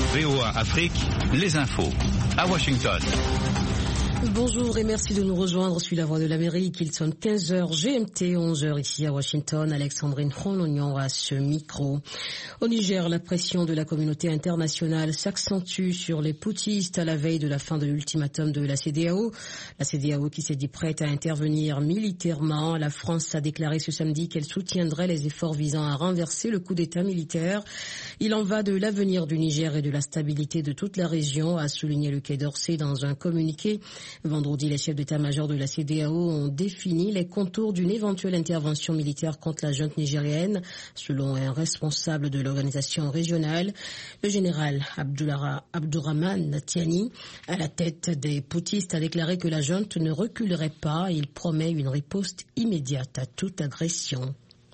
VOA Afrique, les infos à Washington. Bonjour et merci de nous rejoindre sur la Voix de l'Amérique. Il sonne 15h GMT, 11h ici à Washington. Alexandrine Ronognon à ce micro. Au Niger, la pression de la communauté internationale s'accentue sur les putschistes à la veille de la fin de l'ultimatum de la CEDEAO. La CEDEAO qui s'est dit prête à intervenir militairement. La France a déclaré ce samedi qu'elle soutiendrait les efforts visant à renverser le coup d'État militaire. Il en va de l'avenir du Niger et de la stabilité de toute la région, a souligné le Quai d'Orsay dans un communiqué. Vendredi, les chefs d'état-major de la CEDEAO ont défini les contours d'une éventuelle intervention militaire contre la junte nigérienne, selon un responsable de l'organisation régionale. Le général Abdourahmane Tiani, à la tête des putschistes, a déclaré que la junte ne reculerait pas. Il promet une riposte immédiate à toute agression.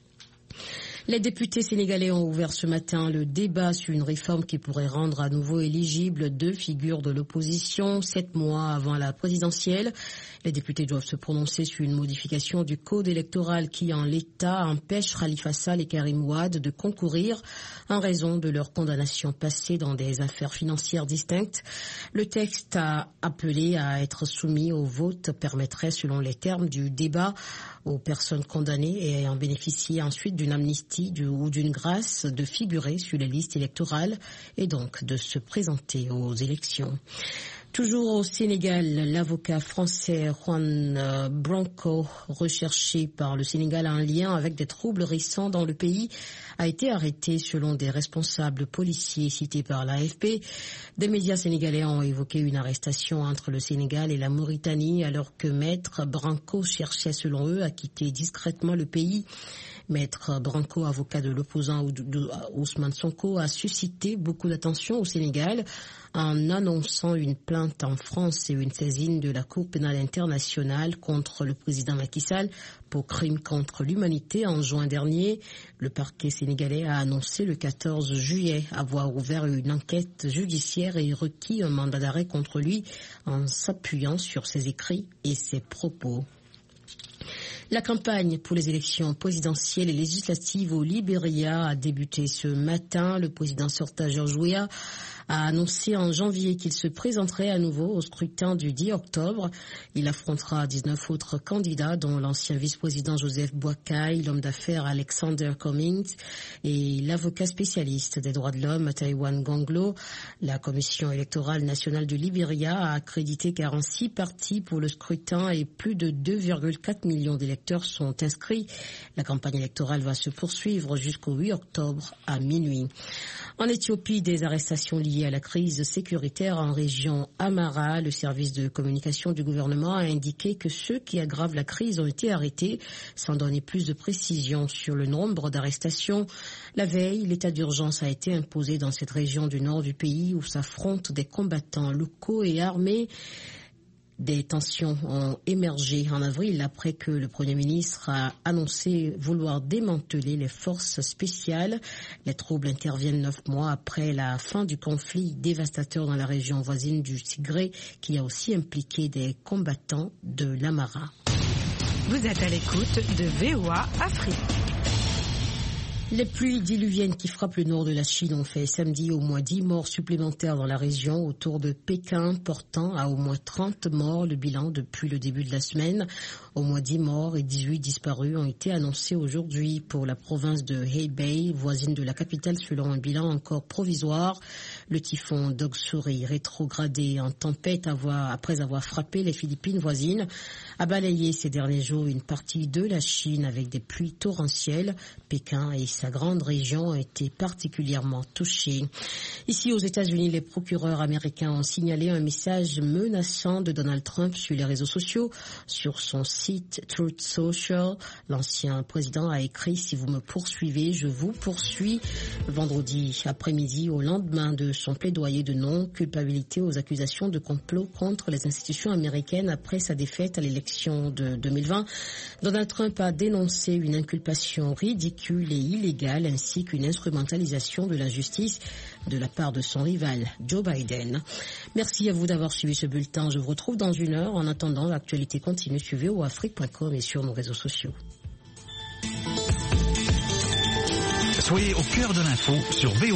Les députés sénégalais ont ouvert ce matin le débat sur une réforme qui pourrait rendre à nouveau éligibles 2 figures de l'opposition 7 mois avant la présidentielle. Les députés doivent se prononcer sur une modification du code électoral qui, en l'état, empêche Khalifa Sall et Karim Wade de concourir en raison de leur condamnation passée dans des affaires financières distinctes. Le texte a appelé à être soumis au vote permettrait, selon les termes du débat, aux personnes condamnées et ayant bénéficié ensuite d'une amnistie ou d'une grâce de figurer sur les listes électorales et donc de se présenter aux élections. Toujours au Sénégal, l'avocat français Juan Branco, recherché par le Sénégal en lien avec des troubles récents dans le pays, a été arrêté selon des responsables policiers cités par l'AFP. Des médias sénégalais ont évoqué une arrestation entre le Sénégal et la Mauritanie alors que Maître Branco cherchait selon eux à quitter discrètement le pays. Maître Branco, avocat de l'opposant Ousmane Sonko, a suscité beaucoup d'attention au Sénégal en annonçant une plainte en France et une saisine de la Cour pénale internationale contre le président Macky Sall pour crimes contre l'humanité en juin dernier. Le parquet sénégalais a annoncé le 14 juillet avoir ouvert une enquête judiciaire et requis un mandat d'arrêt contre lui en s'appuyant sur ses écrits et ses propos. La campagne pour les élections présidentielles et législatives au Libéria a débuté ce matin. Le président sortant George Weah a annoncé en janvier qu'il se présenterait à nouveau au scrutin du 10 octobre. Il affrontera 19 autres candidats, dont l'ancien vice-président Joseph Boakai, l'homme d'affaires Alexander Cummings et l'avocat spécialiste des droits de l'homme Taïwan Gonglo. La Commission électorale nationale du Libéria a accrédité 46 partis pour le scrutin et plus de 2,4 millions d'électeurs sont inscrits. La campagne électorale va se poursuivre jusqu'au 8 octobre à minuit. En Éthiopie, des arrestations liées à la crise sécuritaire en région Amara. Le service de communication du gouvernement a indiqué que ceux qui aggravent la crise ont été arrêtés, sans donner plus de précisions sur le nombre d'arrestations. La veille, l'état d'urgence a été imposé dans cette région du nord du pays où s'affrontent des combattants locaux et armés. Des tensions ont émergé en avril après que le Premier ministre a annoncé vouloir démanteler les forces spéciales. Les troubles interviennent 9 mois après la fin du conflit dévastateur dans la région voisine du Tigré qui a aussi impliqué des combattants de l'Amara. Vous êtes à l'écoute de VOA Afrique. Les pluies diluviennes qui frappent le nord de la Chine ont fait samedi au moins 10 morts supplémentaires dans la région autour de Pékin, portant à au moins 30 morts le bilan depuis le début de la semaine. Au moins 10 morts et 18 disparus ont été annoncés aujourd'hui pour la province de Hebei, voisine de la capitale, selon un bilan encore provisoire. Le typhon Doksuri, rétrogradé en tempête après avoir frappé les Philippines voisines, a balayé ces derniers jours une partie de la Chine avec des pluies torrentielles. Pékin et sa grande région ont été particulièrement touchés. Ici aux États-Unis, les procureurs américains ont signalé un message menaçant de Donald Trump sur les réseaux sociaux. Sur son site Truth Social, l'ancien président a écrit « Si vous me poursuivez, je vous poursuis ». Vendredi après-midi, au lendemain de son plaidoyer de non-culpabilité aux accusations de complot contre les institutions américaines après sa défaite à l'élection de 2020, Donald Trump a dénoncé une inculpation ridicule et illégale ainsi qu'une instrumentalisation de la justice de la part de son rival Joe Biden. Merci à vous d'avoir suivi ce bulletin. Je vous retrouve dans 1 heure. En attendant, l'actualité continue sur voafrique.com et sur nos réseaux sociaux. Soyez au cœur de l'info sur VOA.